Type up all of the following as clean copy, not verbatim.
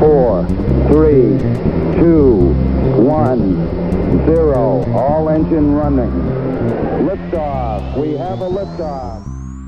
4, 3, 2, 1, 0. All engine running. Liftoff. We have a liftoff.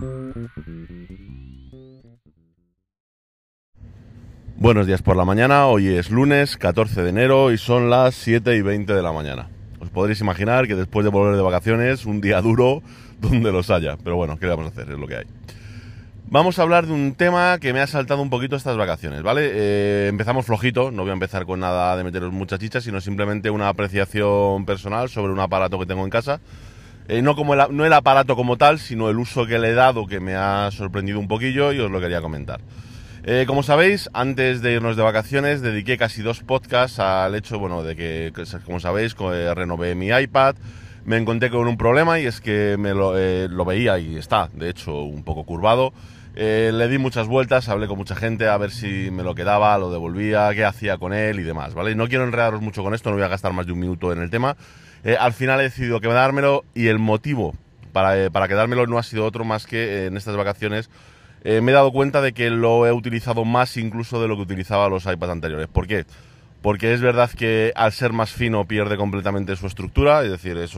Buenos días por la mañana, hoy es lunes 14 de enero y son las 7:20 de la mañana. Os podréis imaginar que después de volver de vacaciones, un día duro donde los haya, pero bueno, ¿qué le vamos a hacer? Es lo que hay. Vamos a hablar de un tema que me ha saltado un poquito estas vacaciones, ¿vale? Empezamos flojito, no voy a empezar con nada de meteros mucha chicha, sino simplemente una apreciación personal sobre un aparato que tengo en casa. No el aparato como tal, sino el uso que le he dado, que me ha sorprendido un poquillo y os lo quería comentar. Como sabéis, antes de irnos de vacaciones dediqué casi 2 podcasts al hecho, bueno, de que, como sabéis, renové mi iPad. Me encontré con un problema y es que lo veía y está, de hecho, un poco curvado. Le di muchas vueltas, hablé con mucha gente a ver si me lo quedaba, lo devolvía, qué hacía con él y demás, ¿vale? No quiero enredaros mucho con esto, no voy a gastar más de un minuto en el tema. Al final he decidido quedármelo y el motivo para quedármelo no ha sido otro más que en estas vacaciones me he dado cuenta de que lo he utilizado más incluso de lo que utilizaba los iPads anteriores. ¿Por qué? Porque es verdad que al ser más fino pierde completamente su estructura, es decir, eso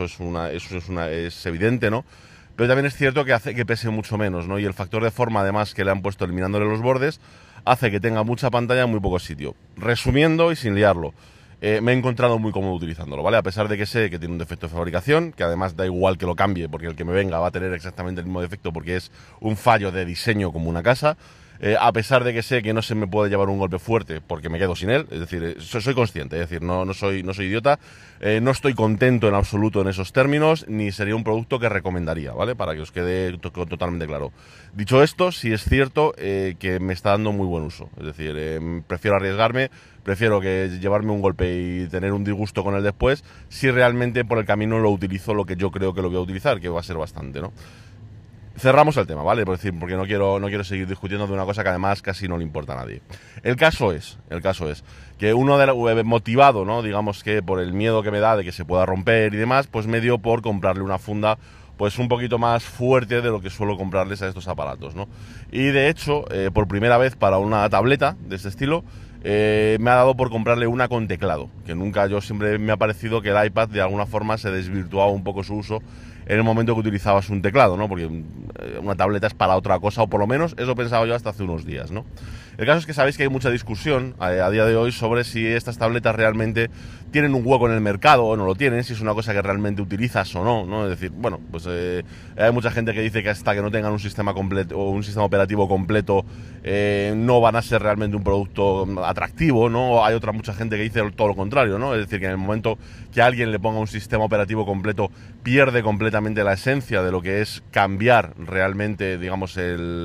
es evidente, ¿no? Pero también es cierto que hace que pese mucho menos, ¿no? Y el factor de forma, además, que le han puesto eliminándole los bordes, hace que tenga mucha pantalla en muy poco sitio. Resumiendo y sin liarlo, me he encontrado muy cómodo utilizándolo, ¿vale? A pesar de que sé que tiene un defecto de fabricación, que además da igual que lo cambie, porque el que me venga va a tener exactamente el mismo defecto porque es un fallo de diseño como una casa. A pesar de que sé que no se me puede llevar un golpe fuerte porque me quedo sin él, es decir, soy consciente, es decir, no soy idiota, no estoy contento en absoluto en esos términos, ni sería un producto que recomendaría, ¿vale? Para que os quede totalmente claro. Dicho esto, sí es cierto que me está dando muy buen uso, es decir, prefiero arriesgarme, prefiero que llevarme un golpe y tener un disgusto con él después, si realmente por el camino lo utilizo lo que yo creo que lo voy a utilizar, que va a ser bastante, ¿no? Cerramos el tema, ¿vale? Porque no quiero seguir discutiendo de una cosa que además casi no le importa a nadie. El caso es que motivado, ¿no? Digamos que por el miedo que me da de que se pueda romper y demás, pues me dio por comprarle una funda pues un poquito más fuerte de lo que suelo comprarles a estos aparatos, ¿no? Y de hecho, por primera vez para una tableta de este estilo, me ha dado por comprarle una con teclado, que yo siempre me ha parecido que el iPad de alguna forma se desvirtuaba un poco su uso en el momento que utilizabas un teclado, ¿no? Porque una tableta es para otra cosa, o por lo menos eso pensaba yo hasta hace unos días, ¿no? El caso es que sabéis que hay mucha discusión a día de hoy sobre si estas tabletas realmente tienen un hueco en el mercado o no lo tienen, si es una cosa que realmente utilizas o no, ¿no? Es decir, bueno, pues hay mucha gente que dice que hasta que no tengan un sistema completo o un sistema operativo completo no van a ser realmente un producto atractivo, ¿no? Hay mucha gente que dice todo lo contrario, ¿no? Es decir, que en el momento que alguien le ponga un sistema operativo completo pierde completamente la esencia de lo que es cambiar realmente, digamos,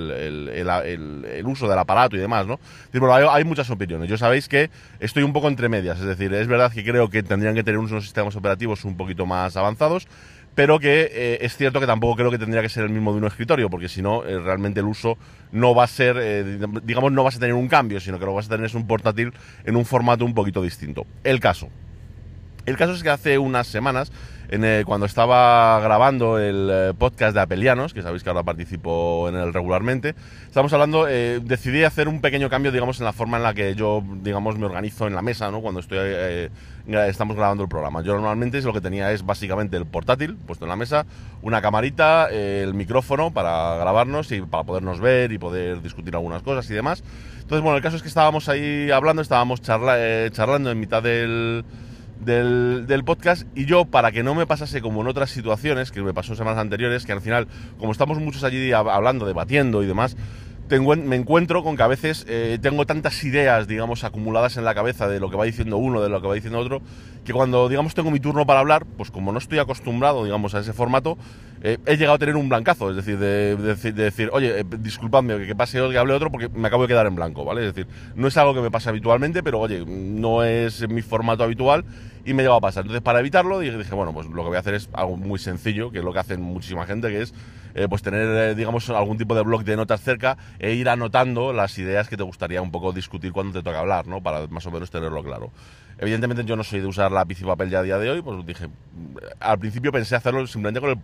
el uso del aparato y demás, ¿no? Bueno, hay muchas opiniones. Yo sabéis que estoy un poco entre medias, es decir, es verdad que creo que tendrían que tener unos sistemas operativos un poquito más avanzados, pero que es cierto que tampoco creo que tendría que ser el mismo de un escritorio, porque si no, realmente el uso no va a ser, digamos, no vas a tener un cambio, sino que lo vas a tener es un portátil en un formato un poquito distinto. El caso es que hace unas semanas, cuando estaba grabando el podcast de Apelianos, que sabéis que ahora participo en él regularmente, estamos hablando, decidí hacer un pequeño cambio, digamos, en la forma en la que yo, digamos, me organizo en la mesa, ¿no? Cuando estamos grabando el programa. Yo normalmente lo que tenía es básicamente el portátil puesto en la mesa, una camarita, el micrófono para grabarnos y para podernos ver y poder discutir algunas cosas y demás. Entonces, bueno, el caso es que estábamos ahí hablando, estábamos charlando en mitad del podcast, y yo, para que no me pasase como en otras situaciones que me pasó semanas anteriores, que al final, como estamos muchos allí hablando, debatiendo y demás, me encuentro con que a veces tengo tantas ideas, digamos, acumuladas en la cabeza de lo que va diciendo uno, de lo que va diciendo otro, que cuando, digamos, tengo mi turno para hablar, pues como no estoy acostumbrado, digamos, a ese formato, he llegado a tener un blancazo, es decir, de decir, oye, disculpadme que pase hoy que hable otro porque me acabo de quedar en blanco, ¿vale? Es decir, no es algo que me pasa habitualmente, pero oye, no es mi formato habitual y me lleva a pasar. Entonces, para evitarlo, dije, bueno, pues lo que voy a hacer es algo muy sencillo, que es lo que hacen muchísima gente, que es pues tener, digamos, algún tipo de bloc de notas cerca e ir anotando las ideas que te gustaría un poco discutir cuando te toca hablar, ¿no? Para más o menos tenerlo claro. Evidentemente yo no soy de usar lápiz y papel ya a día de hoy, pues dije, al principio pensé hacerlo simplemente con el portátil, ¿no?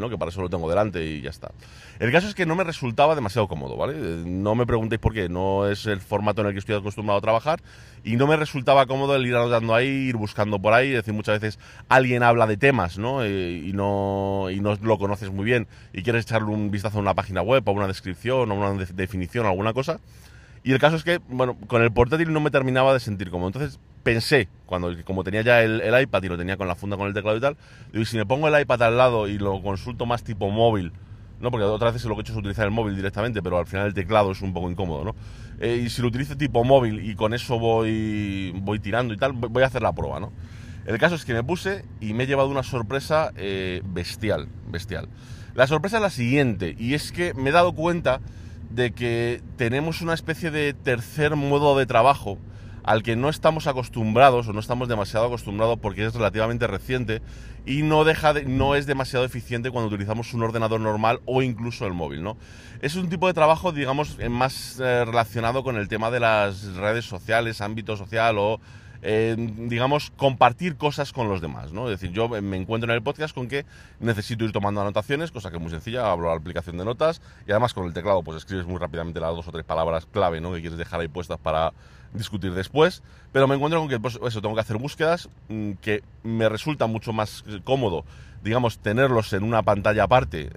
¿no? Que para eso lo tengo delante y ya está. El caso es que no me resultaba demasiado cómodo, ¿vale? No me preguntéis por qué, no es el formato en el que estoy acostumbrado a trabajar y no me resultaba cómodo el ir anotando ahí, ir buscando por ahí, es decir, muchas veces alguien habla de temas, ¿no? Y no lo conoces muy bien y quieres echarle un vistazo a una página web, a una descripción, a una definición, a alguna cosa. Y el caso es que, bueno, con el portátil no me terminaba de sentir cómodo. Entonces pensé, como tenía ya el iPad y lo tenía con la funda con el teclado y tal, digo, y si me pongo el iPad al lado y lo consulto más tipo móvil, ¿no? Porque otras veces lo que he hecho es utilizar el móvil directamente, pero al final el teclado es un poco incómodo, ¿no? Y si lo utilizo tipo móvil y con eso voy tirando y tal, voy a hacer la prueba, ¿no? El caso es que me puse y me he llevado una sorpresa bestial. La sorpresa es la siguiente, y es que me he dado cuenta de que tenemos una especie de tercer modo de trabajo al que no estamos acostumbrados o no estamos demasiado acostumbrados porque es relativamente reciente y no es demasiado eficiente cuando utilizamos un ordenador normal o incluso el móvil, ¿no? Es un tipo de trabajo, digamos, más relacionado con el tema de las redes sociales, ámbito social o digamos, compartir cosas con los demás, ¿no? Es decir, yo me encuentro en el podcast con que necesito ir tomando anotaciones, cosa que es muy sencilla, abro la aplicación de notas y además con el teclado pues escribes muy rápidamente las 2 o 3 palabras clave, ¿no? Que quieres dejar ahí puestas para discutir después, pero me encuentro con que pues, eso, tengo que hacer búsquedas que me resulta mucho más cómodo, digamos, tenerlos en una pantalla aparte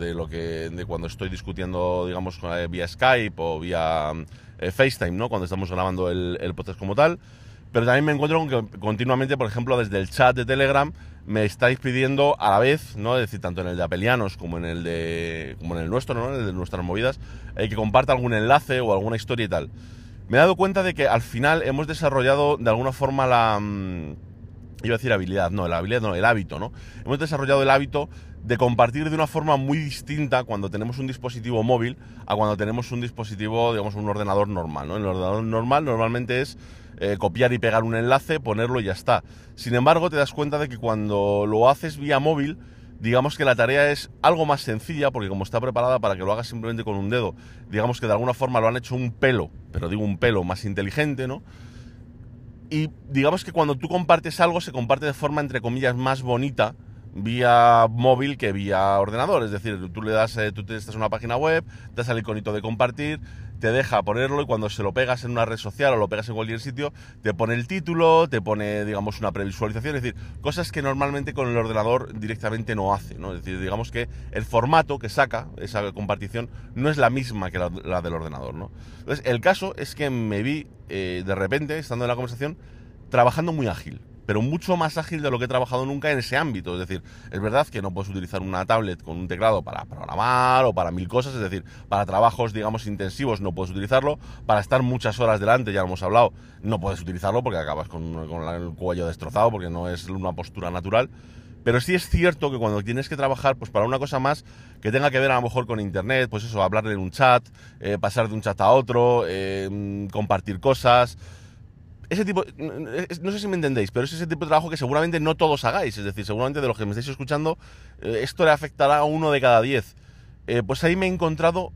de cuando estoy discutiendo, digamos, vía Skype o vía FaceTime, ¿no? Cuando estamos grabando el podcast como tal. Pero también me encuentro con que continuamente, por ejemplo, desde el chat de Telegram me estáis pidiendo a la vez, ¿no? Es decir, tanto en el de Apelianos como en el nuestro, ¿no? En el de nuestras movidas, que comparta algún enlace o alguna historia y tal. Me he dado cuenta de que al final hemos desarrollado de alguna forma iba a decir el hábito, ¿no? Hemos desarrollado el hábito de compartir de una forma muy distinta cuando tenemos un dispositivo móvil a cuando tenemos un dispositivo, digamos, un ordenador normal, ¿no? El ordenador normal normalmente es copiar y pegar un enlace, ponerlo y ya está. Sin embargo, te das cuenta de que cuando lo haces vía móvil, digamos que la tarea es algo más sencilla, porque como está preparada para que lo hagas simplemente con un dedo, digamos que de alguna forma lo han hecho un pelo, pero digo un pelo más inteligente, ¿no? Y digamos que cuando tú compartes algo, se comparte de forma, entre comillas, más bonita vía móvil que vía ordenador. Es decir, tú estás en una página web, te das el iconito de compartir, te deja ponerlo y cuando se lo pegas en una red social o lo pegas en cualquier sitio, te pone el título, te pone, digamos, una previsualización, es decir, cosas que normalmente con el ordenador directamente no hace, ¿no? Es decir, digamos que el formato que saca esa compartición no es la misma que la del ordenador, ¿no? Entonces, el caso es que me vi de repente, estando en la conversación, trabajando muy ágil, pero mucho más ágil de lo que he trabajado nunca en ese ámbito. Es decir, es verdad que no puedes utilizar una tablet con un teclado para programar o para 1000 cosas, es decir, para trabajos, digamos, intensivos no puedes utilizarlo, para estar muchas horas delante, ya lo hemos hablado, no puedes utilizarlo porque acabas con el cuello destrozado, porque no es una postura natural. Pero sí es cierto que cuando tienes que trabajar, pues para una cosa más que tenga que ver a lo mejor con internet, pues eso, hablarle en un chat, pasar de un chat a otro, compartir cosas. Ese tipo, no sé si me entendéis, pero es ese tipo de trabajo que seguramente no todos hagáis. Es decir, seguramente de los que me estáis escuchando, esto le afectará a 1 de cada 10. Pues ahí me he encontrado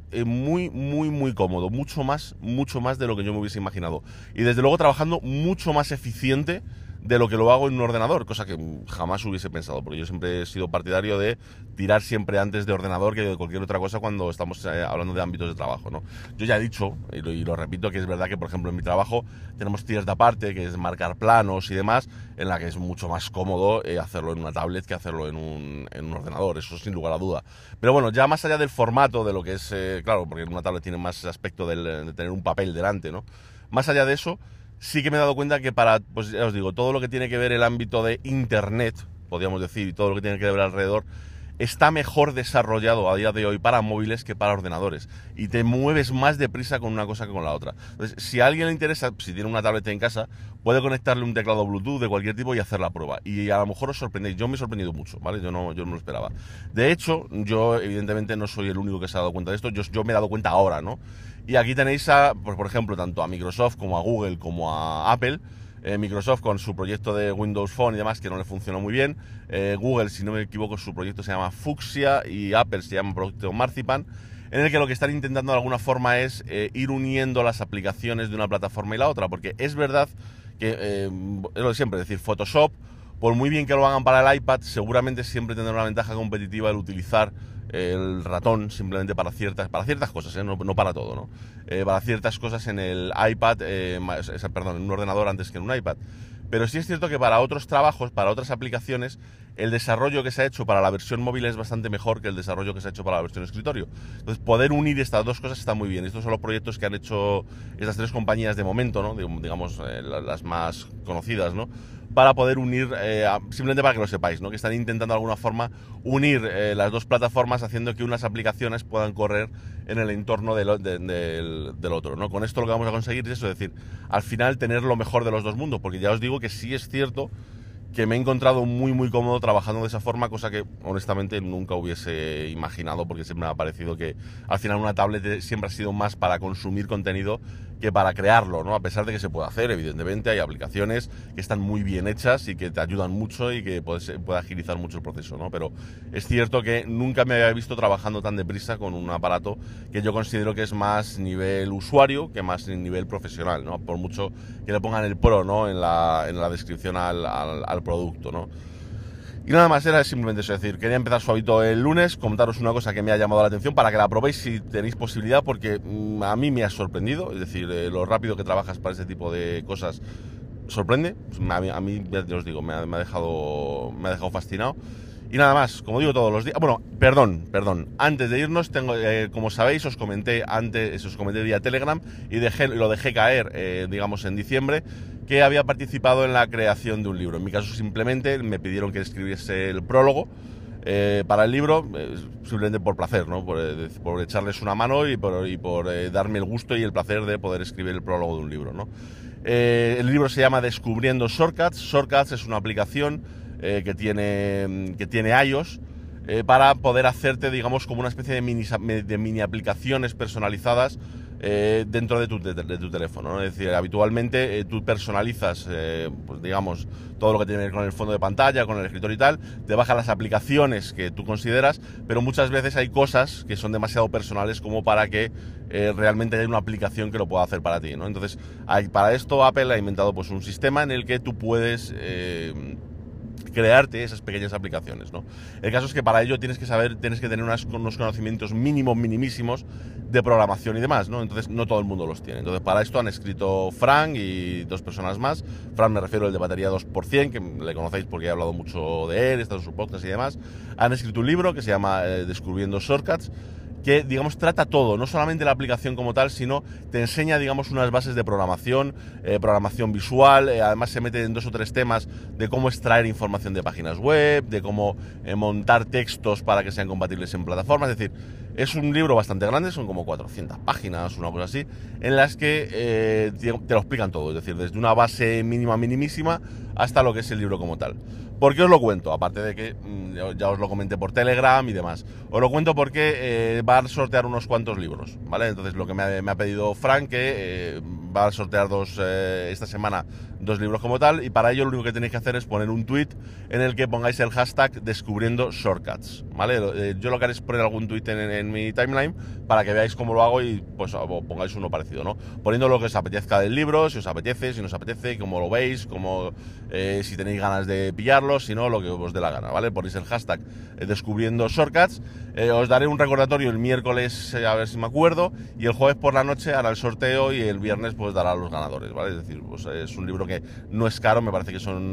muy cómodo, mucho más de lo que yo me hubiese imaginado. Y desde luego trabajando mucho más eficiente de lo que lo hago en un ordenador, cosa que jamás hubiese pensado, porque yo siempre he sido partidario de tirar siempre antes de ordenador que de cualquier otra cosa cuando estamos hablando de ámbitos de trabajo, ¿no? Yo ya he dicho, y lo repito, que es verdad que, por ejemplo, en mi trabajo tenemos cierta aparte, que es marcar planos y demás, en la que es mucho más cómodo hacerlo en una tablet que hacerlo en un ordenador, eso sin lugar a duda. Pero bueno, ya más allá del formato, de lo que es, claro, porque en una tablet tiene más aspecto de tener un papel delante, ¿no? Más allá de eso, sí que me he dado cuenta que pues ya os digo, todo lo que tiene que ver el ámbito de internet, podríamos decir, y todo lo que tiene que ver alrededor, está mejor desarrollado a día de hoy para móviles que para ordenadores. Y te mueves más deprisa con una cosa que con la otra. Entonces, si a alguien le interesa, si tiene una tablet en casa, puede conectarle un teclado Bluetooth de cualquier tipo y hacer la prueba. Y a lo mejor os sorprendéis. Yo me he sorprendido mucho, ¿vale? Yo no me lo esperaba. De hecho, yo evidentemente no soy el único que se ha dado cuenta de esto. Yo me he dado cuenta ahora, ¿no? Y aquí tenéis pues, por ejemplo, tanto a Microsoft como a Google como a Apple. Microsoft con su proyecto de Windows Phone y demás, que no le funcionó muy bien. Google, si no me equivoco, su proyecto se llama Fuchsia y Apple se llama Proyecto Marzipan, en el que lo que están intentando de alguna forma es ir uniendo las aplicaciones de una plataforma y la otra, porque es verdad que, es lo de siempre, es decir, Photoshop por muy bien que lo hagan para el iPad, seguramente siempre tendrá una ventaja competitiva el utilizar el ratón simplemente para ciertas cosas, no para todo, ¿no? Para ciertas cosas en el iPad, perdón, en un ordenador antes que en un iPad. Pero sí es cierto que para otros trabajos, para otras aplicaciones, el desarrollo que se ha hecho para la versión móvil es bastante mejor que el desarrollo que se ha hecho para la versión escritorio. Entonces, poder unir estas dos cosas está muy bien. Estos son los proyectos que han hecho estas tres compañías de momento, ¿no? Digamos, las más conocidas, ¿no? Para poder unir, simplemente para que lo sepáis, ¿no? Que están intentando de alguna forma unir las dos plataformas, haciendo que unas aplicaciones puedan correr en el entorno del otro, ¿no? Con esto lo que vamos a conseguir es eso, es decir, al final tener lo mejor de los dos mundos, porque ya os digo que sí es cierto que me he encontrado muy cómodo trabajando de esa forma, cosa que honestamente nunca hubiese imaginado, porque siempre me ha parecido que al final una tablet siempre ha sido más para consumir contenido que para crearlo, ¿no? A pesar de que se puede hacer, evidentemente, hay aplicaciones que están muy bien hechas y que te ayudan mucho y que puede agilizar mucho el proceso, ¿no? Pero es cierto que nunca me había visto trabajando tan deprisa con un aparato que yo considero que es más nivel usuario que más nivel profesional, ¿no? Por mucho que le pongan el Pro, ¿no? en la descripción al producto, ¿no? Y nada más, era simplemente eso, es decir, quería empezar suavito el lunes, comentaros una cosa que me ha llamado la atención para que la probéis si tenéis posibilidad, porque a mí me ha sorprendido, es decir, lo rápido que trabajas para ese tipo de cosas sorprende, a mí ya os digo, me ha dejado fascinado. Y nada más, como digo todos los días, bueno, perdón, antes de irnos, como sabéis, os comenté vía Telegram y lo dejé caer, digamos, en diciembre, que había participado en la creación de un libro. En mi caso simplemente me pidieron que escribiese el prólogo para el libro, simplemente por placer, ¿no? Por echarles una mano y por darme el gusto y el placer de poder escribir el prólogo de un libro, ¿no? El libro se llama Descubriendo Shortcuts. Shortcuts es una aplicación que tiene iOS para poder hacerte, digamos, como una especie de mini aplicaciones personalizadas dentro de tu teléfono, ¿no? Es decir, habitualmente tú personalizas, pues digamos, todo lo que tiene que ver con el fondo de pantalla, con el escritorio y tal, te bajan las aplicaciones que tú consideras, pero muchas veces hay cosas que son demasiado personales como para que realmente haya una aplicación que lo pueda hacer para ti, ¿no? Entonces, para esto Apple ha inventado pues un sistema en el que tú puedes crearte esas pequeñas aplicaciones, ¿no? El caso es que para ello tienes que tener unos conocimientos minimísimos de programación y demás, ¿no? Entonces no todo el mundo los tiene. Entonces para esto han escrito Frank y dos personas más. Frank me refiero al de batería 2%, que le conocéis porque he hablado mucho de él, está en su podcast y demás. Han escrito un libro que se llama Descubriendo Shortcuts, que, digamos, trata todo, no solamente la aplicación como tal, sino te enseña, digamos, unas bases de programación, programación visual, además se mete en 2 o 3 temas de cómo extraer información de páginas web, de cómo montar textos para que sean compatibles en plataformas, es decir, es un libro bastante grande, son como 400 páginas, una cosa así, en las que te lo explican todo, es decir, desde una base minimísima hasta lo que es el libro como tal. ¿Por qué os lo cuento? Aparte de que ya os lo comenté por Telegram y demás. Os lo cuento porque va a sortear unos cuantos libros, ¿vale? Entonces lo que me ha pedido Frank, que va a sortear esta semana 2 libros como tal, y para ello lo único que tenéis que hacer es poner un tweet en el que pongáis el hashtag Descubriendo Shortcuts, ¿vale? Yo lo que haré es poner algún tweet en mi timeline para que veáis cómo lo hago y pues pongáis uno parecido, ¿no? Poniendo lo que os apetezca del libro, si os apetece, si no os apetece, cómo lo veis, si tenéis ganas de pillarlo, si no, lo que os dé la gana, ¿vale? Ponéis el hashtag Descubriendo Shortcuts. Os daré un recordatorio el miércoles, a ver si me acuerdo, y el jueves por la noche hará el sorteo y el viernes pues dará a los ganadores, ¿vale? Es decir, pues es un libro que no es caro, me parece que son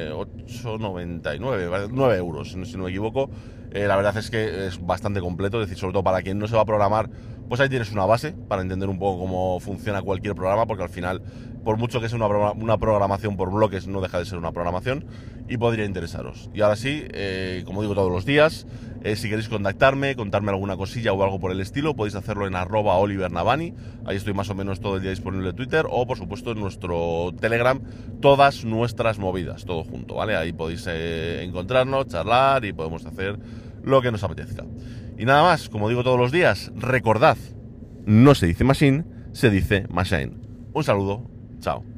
8,99, ¿vale? 9 euros, si no me equivoco. La verdad es que es bastante completo, es decir, sobre todo para quien no se va a programar, pues ahí tienes una base para entender un poco cómo funciona cualquier programa, porque al final, por mucho que sea una programación por bloques, no deja de ser una programación y podría interesaros. Y ahora sí, como digo todos los días, si queréis contactarme, contarme alguna cosilla o algo por el estilo, podéis hacerlo en @OliverNavani, ahí estoy más o menos todo el día disponible en Twitter, o por supuesto en nuestro Telegram, todas nuestras movidas, todo junto, ¿vale? Ahí podéis encontrarnos, charlar y podemos hacer lo que nos apetezca. Y nada más, como digo todos los días, recordad, no se dice machine, se dice machine. Un saludo, chao.